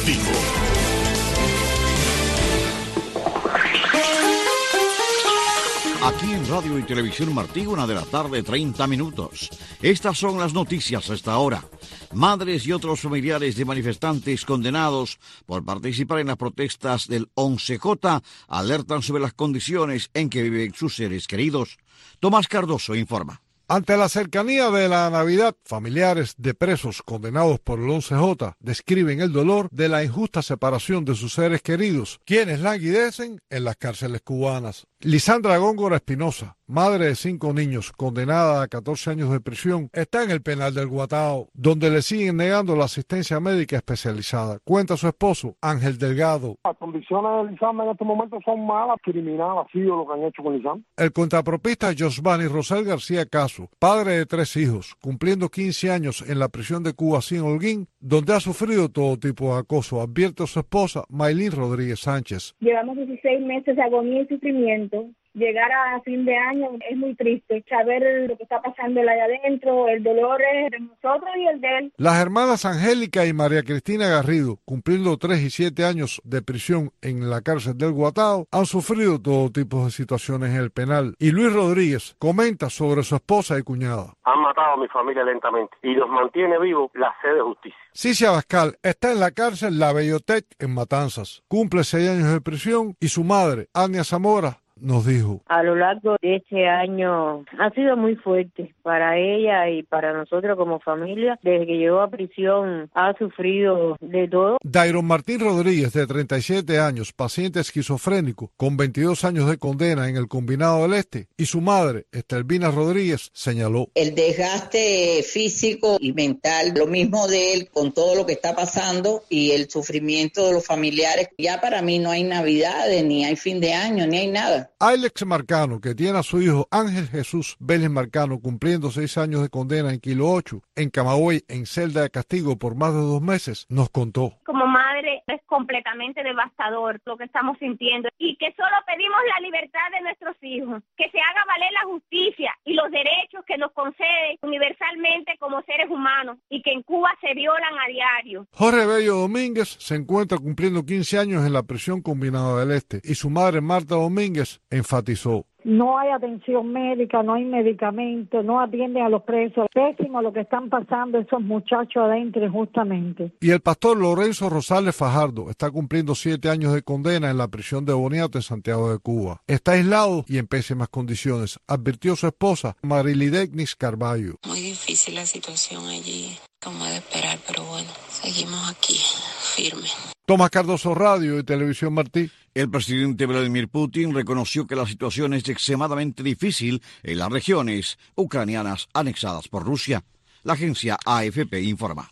Deportivo. Aquí en Radio y Televisión Martí, 1:30 p.m. Estas son las noticias hasta ahora. Madres y otros familiares de manifestantes condenados por participar en las protestas del 11J alertan sobre las condiciones en que viven sus seres queridos. Tomás Cardoso informa. Ante la cercanía de la Navidad, familiares de presos condenados por el 11J describen el dolor de la injusta separación de sus seres queridos, quienes languidecen en las cárceles cubanas. Lisandra Góngora Espinosa, madre de 5 niños, condenada a 14 años de prisión, está en el penal del Guatao, donde le siguen negando la asistencia médica especializada. Cuenta su esposo, Ángel Delgado. Las condiciones de Lisandra en este momento son malas, criminal, ha sido lo que han hecho con Lisandra. El contrapropista Josvani Rosel García Caso, padre de 3 hijos, cumpliendo 15 años en la prisión de Cuba sin Holguín, donde ha sufrido todo tipo de acoso, advierte a su esposa, Maylin Rodríguez Sánchez. Llevamos 16 meses de agonía y sufrimiento. Llegar a fin de año es muy triste, saber lo que está pasando allá adentro, el dolor es de nosotros y el de él. Las hermanas Angélica y María Cristina Garrido, cumpliendo 3 y 7 años de prisión en la cárcel del Guatao, han sufrido todo tipo de situaciones en el penal. Y Luis Rodríguez comenta sobre su esposa y cuñada. Han matado a mi familia lentamente y los mantiene vivos la sed de justicia. Cicia Abascal está en la cárcel La Bellotec en Matanzas. Cumple 6 años de prisión y su madre, Ania Zamora, nos dijo. A lo largo de este año ha sido muy fuerte para ella y para nosotros como familia. Desde que llegó a prisión ha sufrido de todo. Dairon Martín Rodríguez, de 37 años, paciente esquizofrénico, con 22 años de condena en el Combinado del Este, y su madre, Estelvina Rodríguez, señaló. El desgaste físico y mental, lo mismo de él con todo lo que está pasando y el sufrimiento de los familiares. Ya para mí no hay Navidades, ni hay fin de año, ni hay nada. Alex Marcano, que tiene a su hijo Ángel Jesús Vélez Marcano cumpliendo 6 años de condena en Kilo 8, en Camagüey, en celda de castigo por más de 2 meses, nos contó. Como madre es completamente devastador lo que estamos sintiendo y que solo pedimos la libertad de nuestros hijos, que se haga valer la justicia y los derechos que nos concede universalmente como seres humanos y que en Cuba se violan a diario. Jorge Bello Domínguez se encuentra cumpliendo 15 años en la prisión Combinado del Este y su madre Marta Domínguez enfatizó. No hay atención médica, no hay medicamentos, no atienden a los presos. Pésimo lo que están pasando esos muchachos adentro justamente. Y el pastor Lorenzo Rosales Fajardo está cumpliendo 7 años de condena en la prisión de Boniato en Santiago de Cuba. Está aislado y en pésimas condiciones, advirtió su esposa Marilidegnis Carballo. Muy difícil la situación allí, como de esperar, pero bueno, seguimos aquí, firmes. Tomás Cardoso, Radio y Televisión Martí. El presidente Vladimir Putin reconoció que la situación es extremadamente difícil en las regiones ucranianas anexadas por Rusia. La agencia AFP informa.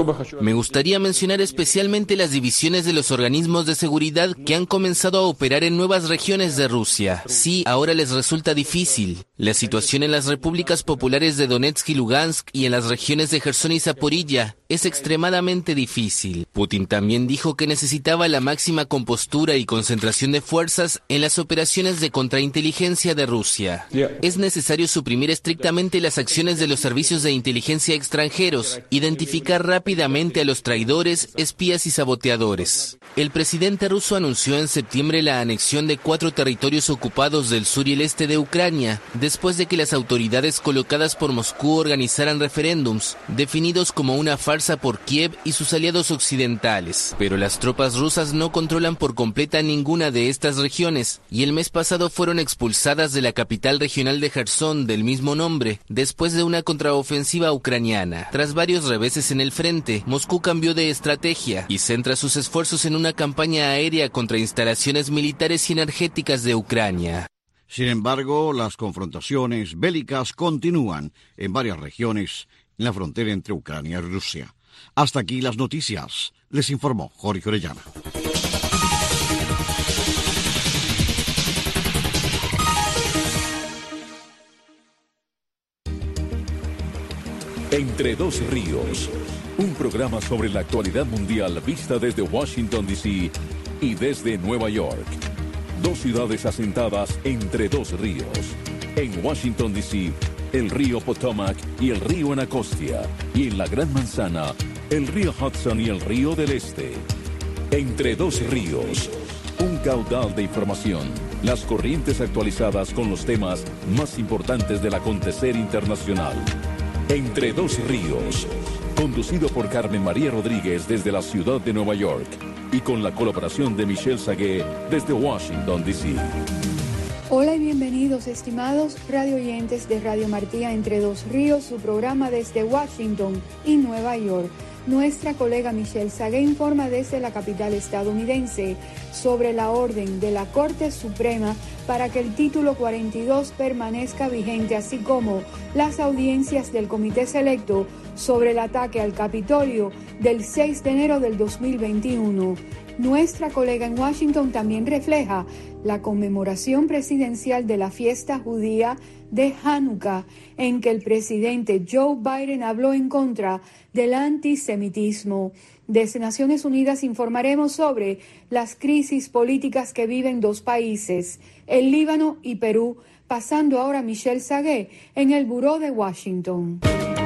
Me gustaría mencionar especialmente las divisiones de los organismos de seguridad que han comenzado a operar en nuevas regiones de Rusia. Sí, ahora les resulta difícil. La situación en las repúblicas populares de Donetsk y Lugansk y en las regiones de Jersón y Zaporilla es extremadamente difícil. Putin también dijo que necesitaba la máxima compostura y concentración de fuerzas en las operaciones de contrainteligencia de Rusia. Es necesario suprimir estrictamente las acciones de los servicios de inteligencia extranjeros, identificar rápidamente a los traidores, espías y saboteadores. El presidente ruso anunció en septiembre la anexión de 4 territorios ocupados del sur y el este de Ucrania, después de que las autoridades colocadas por Moscú organizaran referéndums, definidos como una farsa por Kiev y sus aliados occidentales. Pero las tropas rusas no controlan por completa ninguna de estas regiones, y el mes pasado fueron expulsadas de la capital regional de Jersón del mismo nombre, después de una contraofensiva ucraniana. Tras varios reveses en el frente, Moscú cambió de estrategia y centra sus esfuerzos en una campaña aérea contra instalaciones militares y energéticas de Ucrania. Sin embargo, las confrontaciones bélicas continúan en varias regiones en la frontera entre Ucrania y Rusia. Hasta aquí las noticias. Les informó Jorge Orellana. Entre dos ríos, un programa sobre la actualidad mundial vista desde Washington, D.C. y desde Nueva York. 2 ciudades asentadas entre 2 ríos. En Washington, D.C., el río Potomac y el río Anacostia. Y en la Gran Manzana, el río Hudson y el río del Este. Entre dos ríos, un caudal de información, las corrientes actualizadas con los temas más importantes del acontecer internacional. Entre dos ríos, conducido por Carmen María Rodríguez desde la ciudad de Nueva York y con la colaboración de Michelle Sagué desde Washington, D.C. Hola y bienvenidos, estimados radio oyentes de Radio Martí Entre Dos Ríos, su programa desde Washington y Nueva York. Nuestra colega Michelle Sagué informa desde la capital estadounidense sobre la orden de la Corte Suprema para que el título 42 permanezca vigente, así como las audiencias del Comité Selecto sobre el ataque al Capitolio del 6 de enero del 2021. Nuestra colega en Washington también refleja la conmemoración presidencial de la fiesta judía de Hanukkah, en que el presidente Joe Biden habló en contra del antisemitismo. Desde Naciones Unidas informaremos sobre las crisis políticas que viven dos países, el Líbano y Perú, pasando ahora a Michelle Sagué en el Buró de Washington.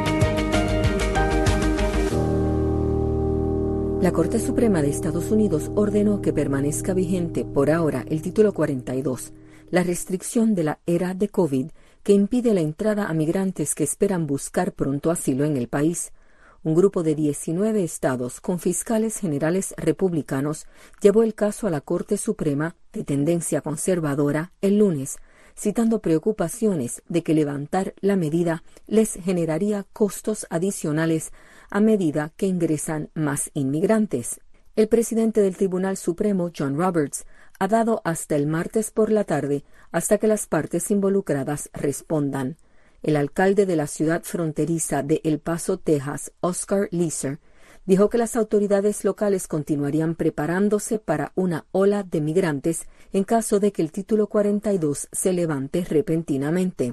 La Corte Suprema de Estados Unidos ordenó que permanezca vigente por ahora el título 42, la restricción de la era de COVID que impide la entrada a migrantes que esperan buscar pronto asilo en el país. Un grupo de 19 estados con fiscales generales republicanos llevó el caso a la Corte Suprema de tendencia conservadora el lunes, citando preocupaciones de que levantar la medida les generaría costos adicionales a medida que ingresan más inmigrantes. El presidente del Tribunal Supremo, John Roberts, ha dado hasta el martes por la tarde hasta que las partes involucradas respondan. El alcalde de la ciudad fronteriza de El Paso, Texas, Oscar Leeser, dijo que las autoridades locales continuarían preparándose para una ola de migrantes en caso de que el título 42 se levante repentinamente.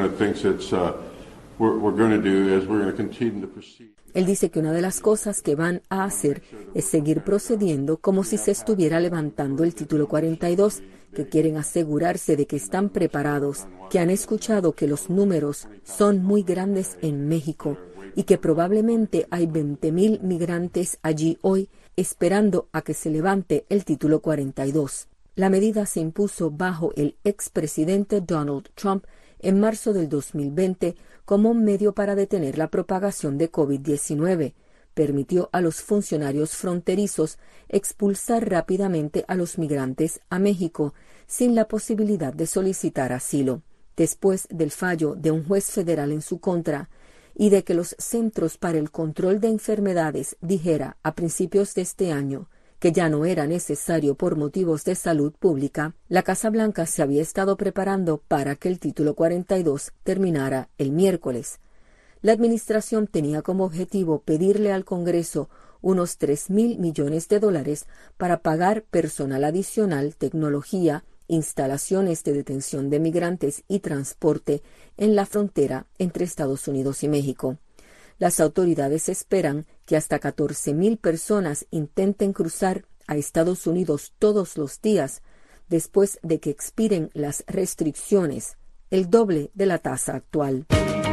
Él dice que una de las cosas que van a hacer es seguir procediendo como si se estuviera levantando el título 42, que quieren asegurarse de que están preparados, que han escuchado que los números son muy grandes en México y que probablemente hay 20,000 migrantes allí hoy esperando a que se levante el título 42. La medida se impuso bajo el expresidente Donald Trump en marzo del 2020 como un medio para detener la propagación de COVID-19. Permitió a los funcionarios fronterizos expulsar rápidamente a los migrantes a México sin la posibilidad de solicitar asilo, después del fallo de un juez federal en su contra y de que los Centros para el Control de Enfermedades dijera a principios de este año que ya no era necesario por motivos de salud pública. La Casa Blanca se había estado preparando para que el título 42 terminara el miércoles. La administración tenía como objetivo pedirle al Congreso unos $3,000 millones para pagar personal adicional, tecnología, instalaciones de detención de migrantes y transporte en la frontera entre Estados Unidos y México. Las autoridades esperan que hasta 14,000 personas intenten cruzar a Estados Unidos todos los días después de que expiren las restricciones, el doble de la tasa actual.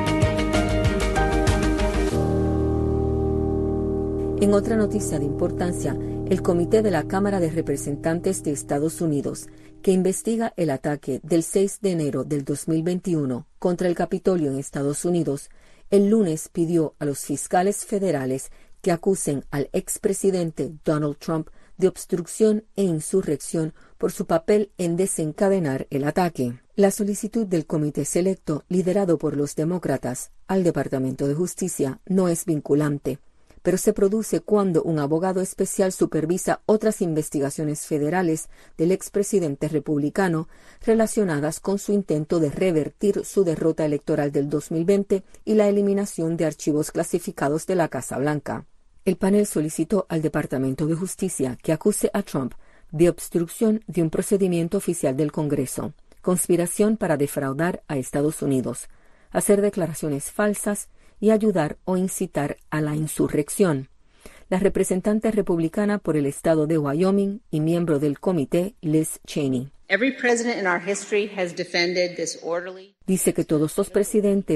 En otra noticia de importancia, el Comité de la Cámara de Representantes de Estados Unidos, que investiga el ataque del 6 de enero del 2021 contra el Capitolio en Estados Unidos, el lunes pidió a los fiscales federales que acusen al expresidente Donald Trump de obstrucción e insurrección por su papel en desencadenar el ataque. La solicitud del Comité Selecto, liderado por los demócratas, al Departamento de Justicia no es vinculante, pero se produce cuando un abogado especial supervisa otras investigaciones federales del expresidente republicano relacionadas con su intento de revertir su derrota electoral del 2020 y la eliminación de archivos clasificados de la Casa Blanca. El panel solicitó al Departamento de Justicia que acuse a Trump de obstrucción de un procedimiento oficial del Congreso, conspiración para defraudar a Estados Unidos, hacer declaraciones falsas y ayudar o incitar a la insurrección. La representante republicana por el estado de Wyoming y miembro del comité, Liz Cheney, dice que todos los presidentes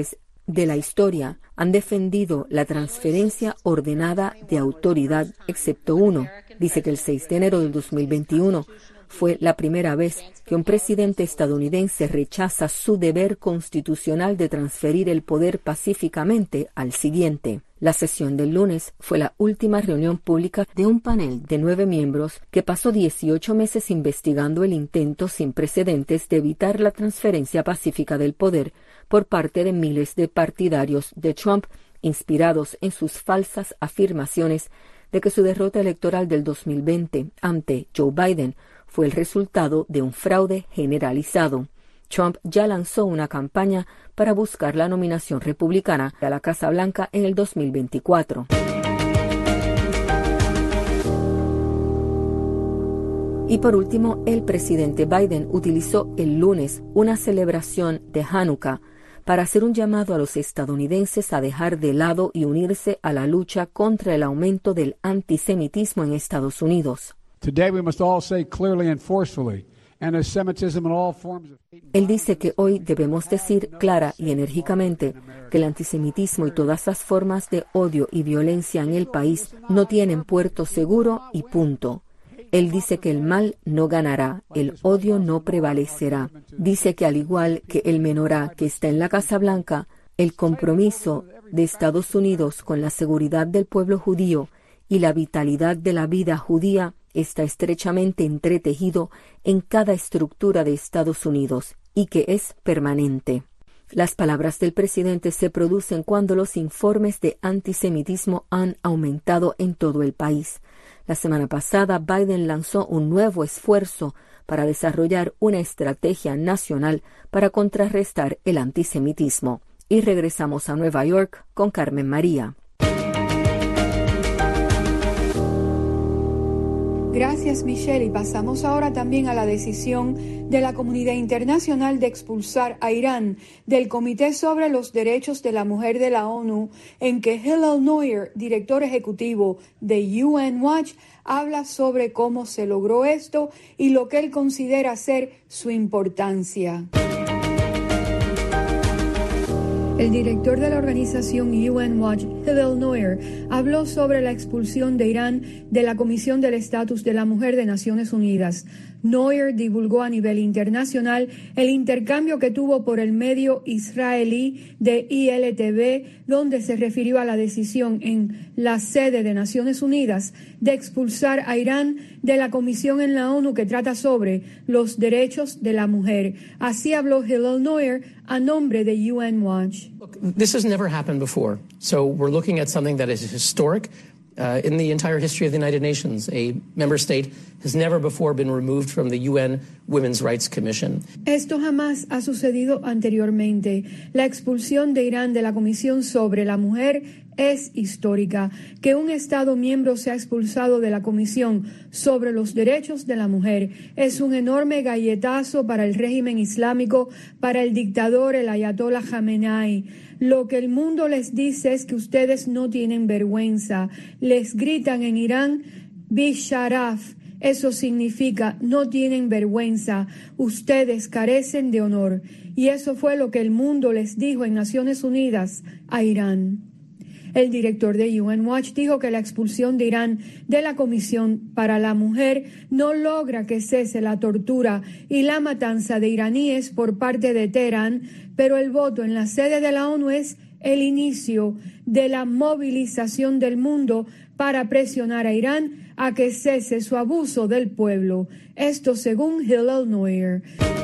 de la historia han defendido la transferencia ordenada de autoridad, excepto uno. Dice que el 6 de enero del 2021 fue la primera vez que un presidente estadounidense rechaza su deber constitucional de transferir el poder pacíficamente al siguiente. La sesión del lunes fue la última reunión pública de un panel de 9 miembros que pasó 18 meses investigando el intento sin precedentes de evitar la transferencia pacífica del poder por parte de miles de partidarios de Trump, inspirados en sus falsas afirmaciones de que su derrota electoral del 2020 ante Joe Biden fue el resultado de un fraude generalizado. Trump ya lanzó una campaña para buscar la nominación republicana a la Casa Blanca en el 2024. Y por último, el presidente Biden utilizó el lunes una celebración de Hanukkah para hacer un llamado a los estadounidenses a dejar de lado y unirse a la lucha contra el aumento del antisemitismo en Estados Unidos. Él dice que hoy debemos decir clara y enérgicamente que el antisemitismo y todas las formas de odio y violencia en el país no tienen puerto seguro y punto. Él dice que el mal no ganará, el odio no prevalecerá. Dice que al igual que el menorá que está en la Casa Blanca, el compromiso de Estados Unidos con la seguridad del pueblo judío y la vitalidad de la vida judía está estrechamente entretejido en cada estructura de Estados Unidos y que es permanente. Las palabras del presidente se producen cuando los informes de antisemitismo han aumentado en todo el país. La semana pasada, Biden lanzó un nuevo esfuerzo para desarrollar una estrategia nacional para contrarrestar el antisemitismo. Y regresamos a Nueva York con Carmen María. Gracias, Michelle. Y pasamos ahora también a la decisión de la comunidad internacional de expulsar a Irán del Comité sobre los Derechos de la Mujer de la ONU, en que Hillel Neuer, director ejecutivo de UN Watch, habla sobre cómo se logró esto y lo que él considera ser su importancia. El director de la organización UN Watch, Hillel Neuer, habló sobre la expulsión de Irán de la Comisión del Estatus de la Mujer de Naciones Unidas. Neuer divulgó a nivel internacional el intercambio que tuvo por el medio israelí de ILTV, donde se refirió a la decisión en la sede de Naciones Unidas de expulsar a Irán de la comisión en la ONU que trata sobre los derechos de la mujer. Así habló Hillel Neuer a nombre de UN Watch. Look, this has never happened before, so we're looking at something that is historic. In the entire history of the United Nations, a member state has never before been removed from the UN Women's Rights Commission. Esto jamás ha sucedido anteriormente. La expulsión de Irán de la Comisión sobre la Mujer es histórica. Que un Estado miembro sea expulsado de la Comisión sobre los Derechos de la Mujer es un enorme galletazo para el régimen islámico, para el dictador, el ayatollah Khamenei. Lo que el mundo les dice es que ustedes no tienen vergüenza. Les gritan en Irán, Bisharaf. Eso significa no tienen vergüenza. Ustedes carecen de honor. Y eso fue lo que el mundo les dijo en Naciones Unidas a Irán. El director de UN Watch dijo que la expulsión de Irán de la Comisión para la Mujer no logra que cese la tortura y la matanza de iraníes por parte de Teherán, pero el voto en la sede de la ONU es el inicio de la movilización del mundo para presionar a Irán a que cese su abuso del pueblo. Esto según Hillel Neuer.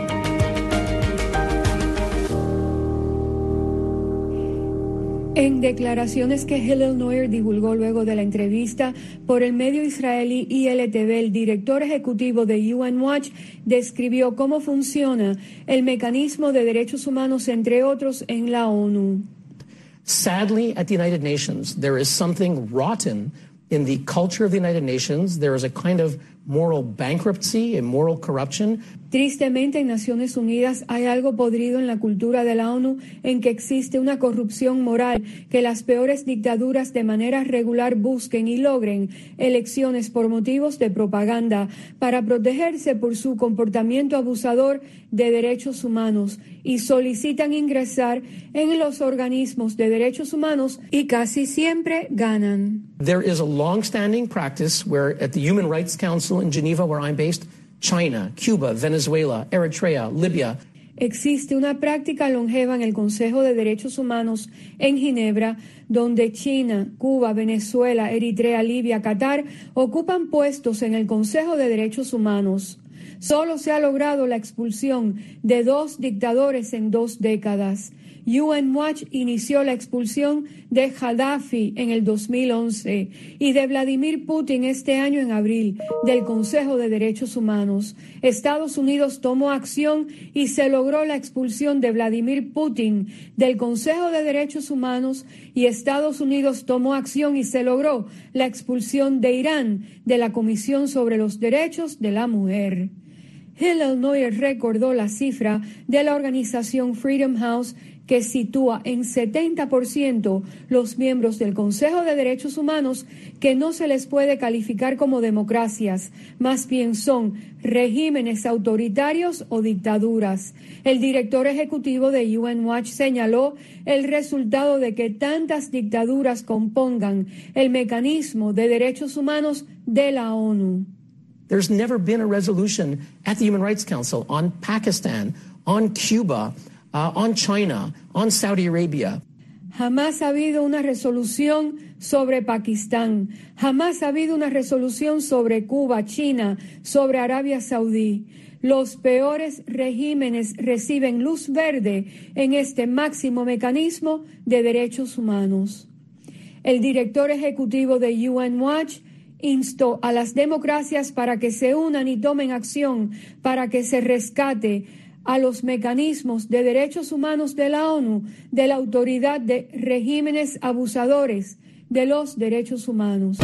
En declaraciones que Hillel Neuer divulgó luego de la entrevista por el medio israelí ILTV, el director ejecutivo de UN Watch describió cómo funciona el mecanismo de derechos humanos, entre otros, en la ONU. Sadly, at the United Nations, there is something rotten in the culture of the United Nations. There is a kind of moral bankruptcy and moral corruption. Tristemente, en Naciones Unidas hay algo podrido en la cultura de la ONU, en que existe una corrupción moral, que las peores dictaduras de manera regular busquen y logren elecciones por motivos de propaganda, para protegerse por su comportamiento abusador de derechos humanos, y solicitan ingresar en los organismos de derechos humanos y casi siempre ganan. There is a long-standing practice where at the Human Rights Council in Geneva, where I'm based, China, Cuba, Venezuela, Eritrea, Libia. Existe una práctica longeva en el Consejo de Derechos Humanos en Ginebra, donde China, Cuba, Venezuela, Eritrea, Libia, Qatar ocupan puestos en el Consejo de Derechos Humanos. Solo se ha logrado la expulsión de 2 dictadores en 2 décadas. UN Watch inició la expulsión de Gaddafi en el 2011 y de Vladimir Putin este año en abril del Consejo de Derechos Humanos. Estados Unidos tomó acción y se logró la expulsión de Vladimir Putin del Consejo de Derechos Humanos, y Estados Unidos tomó acción y se logró la expulsión de Irán de la Comisión sobre los Derechos de la Mujer. Hillel Neuer recordó la cifra de la organización Freedom House, que sitúa en 70% los miembros del Consejo de Derechos Humanos que no se les puede calificar como democracias, más bien son regímenes autoritarios o dictaduras. El director ejecutivo de UN Watch señaló el resultado de que tantas dictaduras compongan el mecanismo de derechos humanos de la ONU. There's never been a resolution at the Human Rights Council on Pakistan, on Cuba, on China, on Saudi Arabia. Jamás ha habido una resolución sobre Pakistán, jamás ha habido una resolución sobre Cuba, China, sobre Arabia Saudí. Los peores regímenes reciben luz verde en este máximo mecanismo de derechos humanos. El director ejecutivo de UN Watch instó a las democracias para que se unan y tomen acción para que se rescate a los mecanismos de derechos humanos de la ONU de la autoridad de regímenes abusadores de los derechos humanos.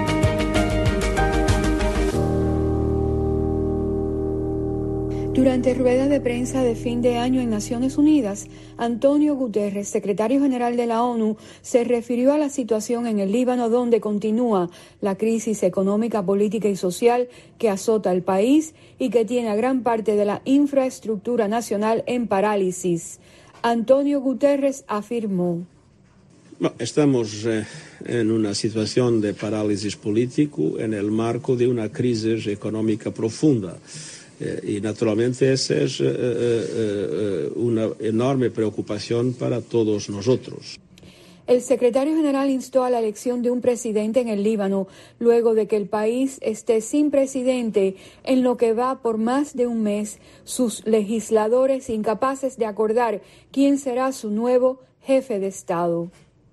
Durante rueda de prensa de fin de año en Naciones Unidas, Antonio Guterres, secretario general de la ONU, se refirió a la situación en el Líbano, donde continúa la crisis económica, política y social que azota el país y que tiene a gran parte de la infraestructura nacional en parálisis. Antonio Guterres afirmó: estamos en una situación de parálisis político en el marco de una crisis económica profunda. Y naturalmente esa es una enorme preocupación para todos nosotros. El secretario general instó a la elección de un presidente en el Líbano, luego de que el país esté sin presidente en lo que va por más de un mes, sus legisladores incapaces de acordar quién será su nuevo jefe de Estado.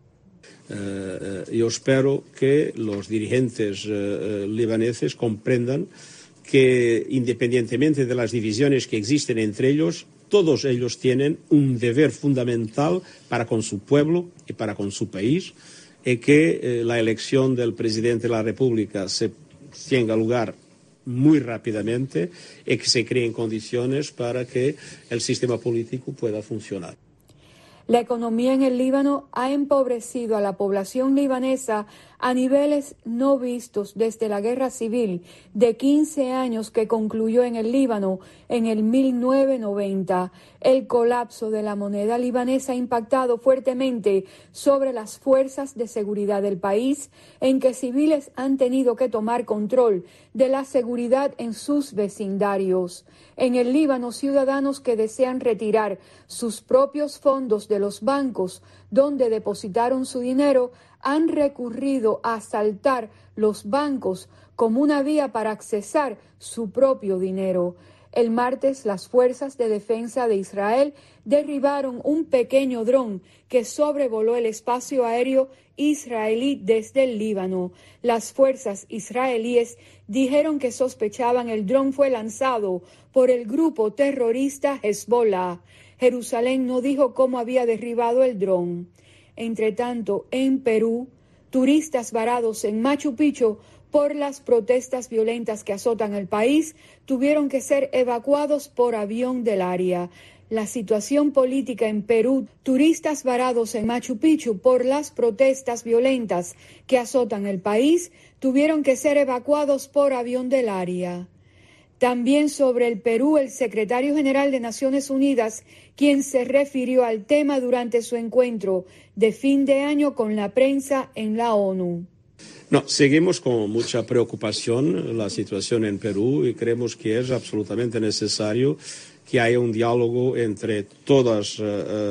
Yo espero que los dirigentes libaneses comprendan que independientemente de las divisiones que existen entre ellos, todos ellos tienen un deber fundamental para con su pueblo y para con su país, y que la elección del presidente de la República se tenga lugar muy rápidamente y que se creen condiciones para que el sistema político pueda funcionar. La economía en el Líbano ha empobrecido a la población libanesa a niveles no vistos desde la guerra civil de 15 años que concluyó en el Líbano en el 1990. El colapso de la moneda libanesa ha impactado fuertemente sobre las fuerzas de seguridad del país, en que civiles han tenido que tomar control de la seguridad en sus vecindarios. En el Líbano, ciudadanos que desean retirar sus propios fondos de los bancos donde depositaron su dinero han recurrido a asaltar los bancos como una vía para accesar su propio dinero. El martes, las fuerzas de defensa de Israel derribaron un pequeño dron que sobrevoló el espacio aéreo israelí desde el Líbano. Las fuerzas israelíes dijeron que sospechaban el dron fue lanzado por el grupo terrorista Hezbollah. Jerusalén no dijo cómo había derribado el dron. Entre tanto, en Perú, turistas varados en Machu Picchu por las protestas violentas que azotan el país, tuvieron que ser evacuados por avión del área. La situación política en Perú, turistas varados en Machu Picchu por las protestas violentas que azotan el país, tuvieron que ser evacuados por avión del área. También sobre el Perú, el secretario general de Naciones Unidas, quien se refirió al tema durante su encuentro de fin de año con la prensa en la ONU. No, seguimos con mucha preocupación la situación en Perú y creemos que es absolutamente necesario que haya un diálogo entre todas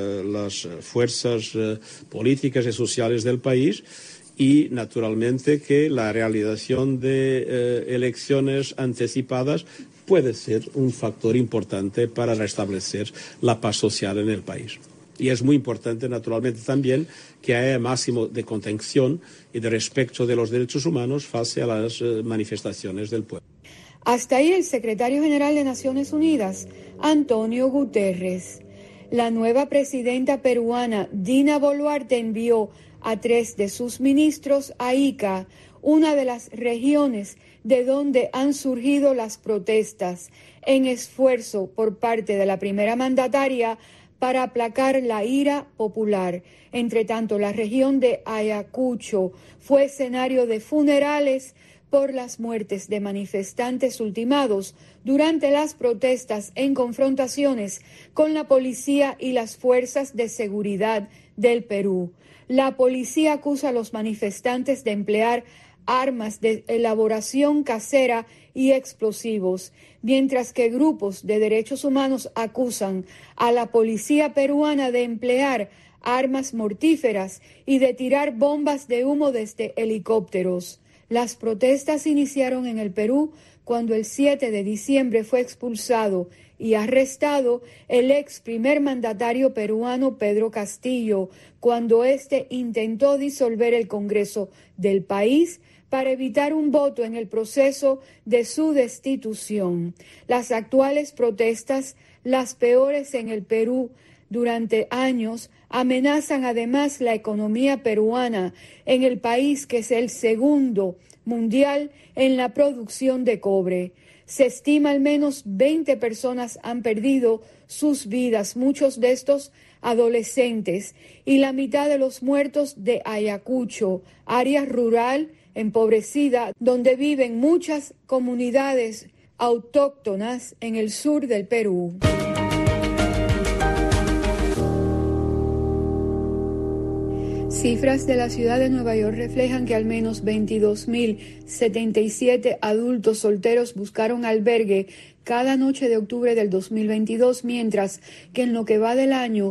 las fuerzas políticas y sociales del país y, naturalmente, que la realización de elecciones anticipadas puede ser un factor importante para restablecer la paz social en el país. Y es muy importante, naturalmente, también que haya máximo de contención y de respeto de los derechos humanos frente a las manifestaciones del pueblo. Hasta ahí el secretario general de Naciones Unidas, Antonio Guterres. La nueva presidenta peruana, Dina Boluarte, envió a 3 de sus ministros a Ica, una de las regiones de donde han surgido las protestas, en esfuerzo por parte de la primera mandataria para aplacar la ira popular. Entre tanto, la región de Ayacucho fue escenario de funerales por las muertes de manifestantes ultimados durante las protestas en confrontaciones con la policía y las fuerzas de seguridad del Perú. La policía acusa a los manifestantes de emplear armas de elaboración casera y explosivos, mientras que grupos de derechos humanos acusan a la policía peruana de emplear armas mortíferas y de tirar bombas de humo desde helicópteros. Las protestas iniciaron en el Perú cuando el 7 de diciembre fue expulsado y arrestado el ex primer mandatario peruano Pedro Castillo, cuando éste intentó disolver el Congreso del país para evitar un voto en el proceso de su destitución. Las actuales protestas, las peores en el Perú durante años, amenazan además la economía peruana en el país que es el segundo mundial en la producción de cobre. Se estima al menos 20 personas han perdido sus vidas, muchos de estos adolescentes, y la mitad de los muertos de Ayacucho, área rural empobrecida donde viven muchas comunidades autóctonas en el sur del Perú. Cifras de la ciudad de Nueva York reflejan que al menos 22.077 adultos solteros buscaron albergue cada noche de octubre del 2022, mientras que en lo que va del año,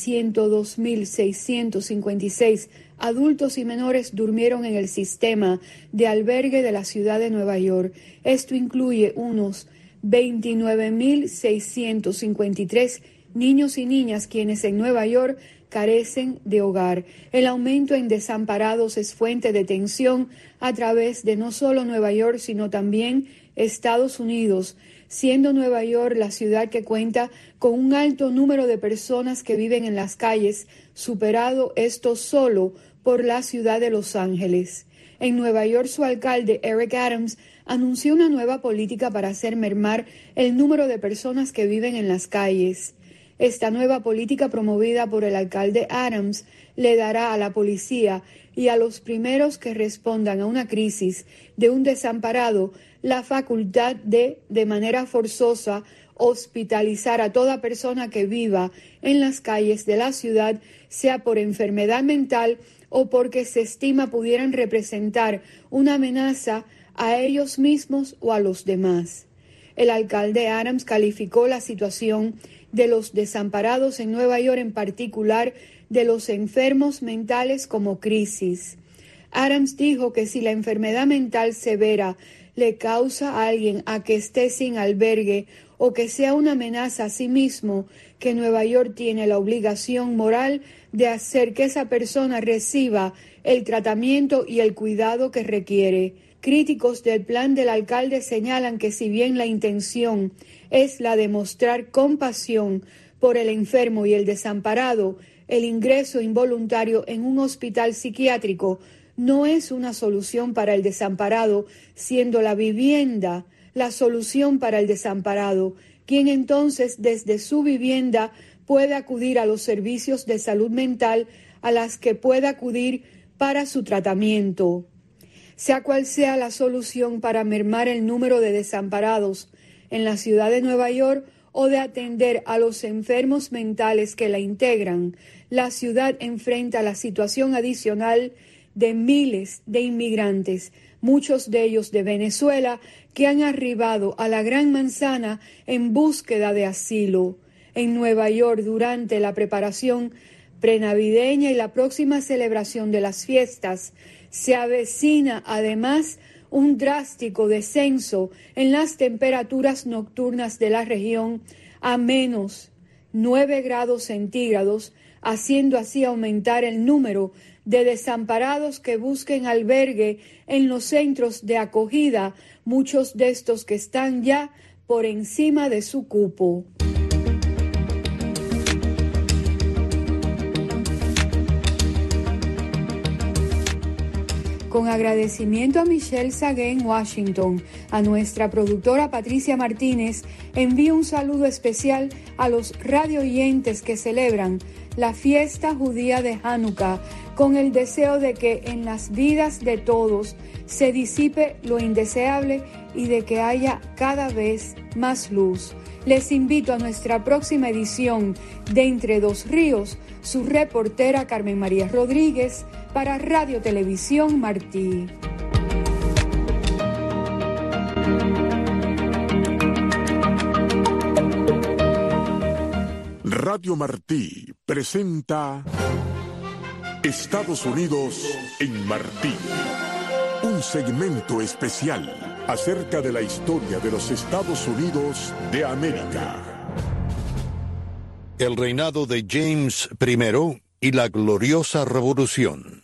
102.656 adultos y menores durmieron en el sistema de albergue de la ciudad de Nueva York. Esto incluye unos 29.653 niños y niñas quienes en Nueva York carecen de hogar. El aumento en desamparados es fuente de tensión a través de no solo Nueva York, sino también Estados Unidos, siendo Nueva York la ciudad que cuenta con un alto número de personas que viven en las calles, superado esto solo por la ciudad de Los Ángeles. En Nueva York, su alcalde, Eric Adams, anunció una nueva política para hacer mermar el número de personas que viven en las calles. Esta nueva política, promovida por el alcalde Adams, le dará a la policía y a los primeros que respondan a una crisis de un desamparado la facultad de manera forzosa, hospitalizar a toda persona que viva en las calles de la ciudad, sea por enfermedad mental o porque se estima pudieran representar una amenaza a ellos mismos o a los demás. El alcalde Adams calificó la situación de los desamparados en Nueva York, en particular de los enfermos mentales, como crisis. Adams dijo que si la enfermedad mental severa le causa a alguien a que esté sin albergue o que sea una amenaza a sí mismo, que Nueva York tiene la obligación moral de hacer que esa persona reciba el tratamiento y el cuidado que requiere. Críticos del plan del alcalde señalan que si bien la intención es la de mostrar compasión por el enfermo y el desamparado, el ingreso involuntario en un hospital psiquiátrico no es una solución para el desamparado, siendo la vivienda la solución para el desamparado, quien entonces desde su vivienda puede acudir a los servicios de salud mental a las que puede acudir para su tratamiento. Sea cual sea la solución para mermar el número de desamparados en la ciudad de Nueva York o de atender a los enfermos mentales que la integran, la ciudad enfrenta la situación adicional de miles de inmigrantes, muchos de ellos de Venezuela, que han arribado a la Gran Manzana en búsqueda de asilo. En Nueva York, durante la preparación prenavideña y la próxima celebración de las fiestas, se avecina además un drástico descenso en las temperaturas nocturnas de la región a menos 9 grados centígrados, haciendo así aumentar el número de desamparados que busquen albergue en los centros de acogida, muchos de estos que están ya por encima de su cupo. Con agradecimiento a Michelle Sagué en Washington, a nuestra productora Patricia Martínez, envío un saludo especial a los radioyentes que celebran la fiesta judía de Hanukkah, con el deseo de que en las vidas de todos se disipe lo indeseable y de que haya cada vez más luz. Les invito a nuestra próxima edición de Entre Dos Ríos, su reportera Carmen María Rodríguez, para Radio Televisión Martí. Radio Martí presenta Estados Unidos en Martí, un segmento especial acerca de la historia de los Estados Unidos de América. El reinado de James I y la gloriosa revolución.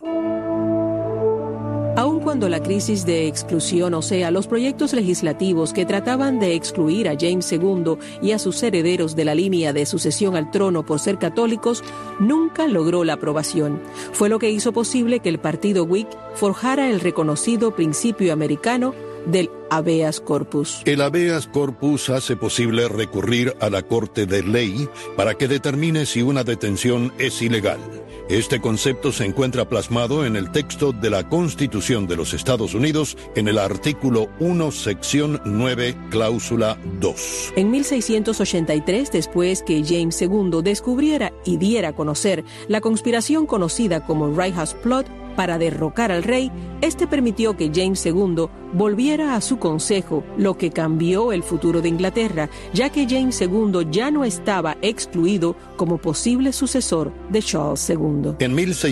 Aun cuando la crisis de exclusión, o sea, los proyectos legislativos que trataban de excluir a James II y a sus herederos de la línea de sucesión al trono por ser católicos, nunca logró la aprobación. Fue lo que hizo posible que el partido Whig forjara el reconocido principio americano del habeas corpus. El habeas corpus hace posible recurrir a la Corte de Ley para que determine si una detención es ilegal. Este concepto se encuentra plasmado en el texto de la Constitución de los Estados Unidos en el artículo 1, sección 9, cláusula 2. En 1683, después que James II descubriera y diera a conocer la conspiración conocida como Right House Plot para derrocar al rey, este permitió que James II volviera a su consejo, lo que cambió el futuro de Inglaterra, ya que James II ya no estaba excluido como posible sucesor de Charles II. En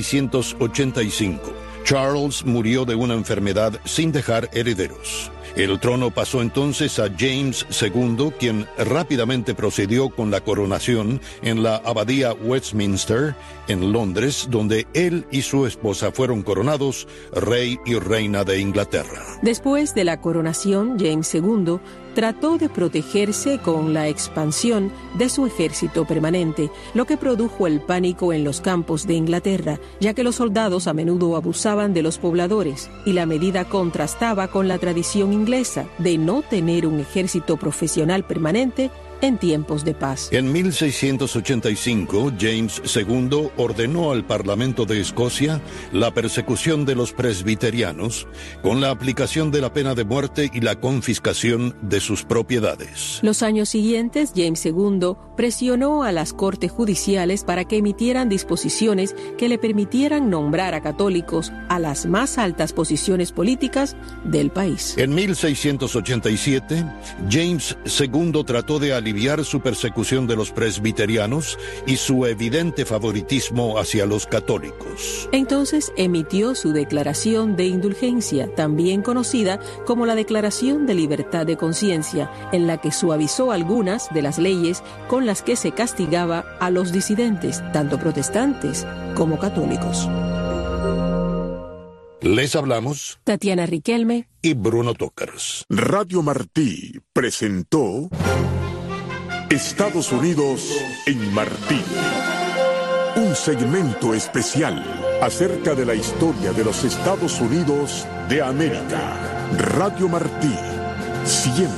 1685, Charles murió de una enfermedad sin dejar herederos. El trono pasó entonces a James II, quien rápidamente procedió con la coronación en la abadía Westminster, en Londres, donde él y su esposa fueron coronados rey y reina de Inglaterra. Después de la coronación, James II trató de protegerse con la expansión de su ejército permanente, lo que produjo el pánico en los campos de Inglaterra, ya que los soldados a menudo abusaban de los pobladores, y la medida contrastaba con la tradición inglesa de no tener un ejército profesional permanente en tiempos de paz. En 1685, James II ordenó al Parlamento de Escocia la persecución de los presbiterianos con la aplicación de la pena de muerte y la confiscación de sus propiedades. Los años siguientes, James II presionó a las cortes judiciales para que emitieran disposiciones que le permitieran nombrar a católicos a las más altas posiciones políticas del país. En 1687, James II trató de aliviar su persecución de los presbiterianos y su evidente favoritismo hacia los católicos. Entonces emitió su Declaración de Indulgencia, también conocida como la Declaración de Libertad de Conciencia, en la que suavizó algunas de las leyes con las que se castigaba a los disidentes, tanto protestantes como católicos. Les hablamos Tatiana Riquelme y Bruno Tócars. Radio Martí presentó Estados Unidos en Martí, un segmento especial acerca de la historia de los Estados Unidos de América. Radio Martí, siempre